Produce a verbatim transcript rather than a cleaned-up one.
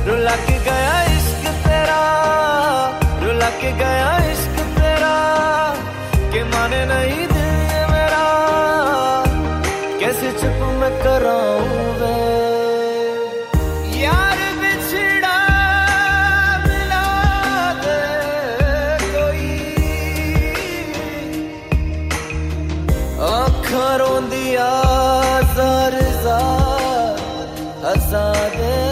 रुला के गया इश्क तेरा, रुला के गया इश्क तेरा, के माने नहीं दिल ये मेरा, कैसे चुप मैं कराऊं वे यार बिछड़ा मिला दे कोई, आँखां रोंदिया ज़ार ज़ार हंसा दे